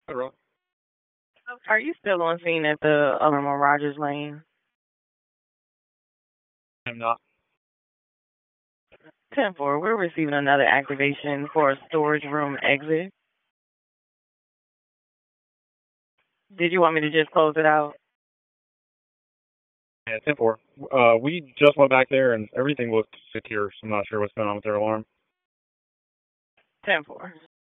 Federal. Are you still on scene at the on Rogers Lane? I'm not. 10-4, we're receiving another activation for a storage room exit. Did you want me to just close it out? Yeah, 10-4. We just went back there and everything looked secure, so I'm not sure what's going on with their alarm. 10-4.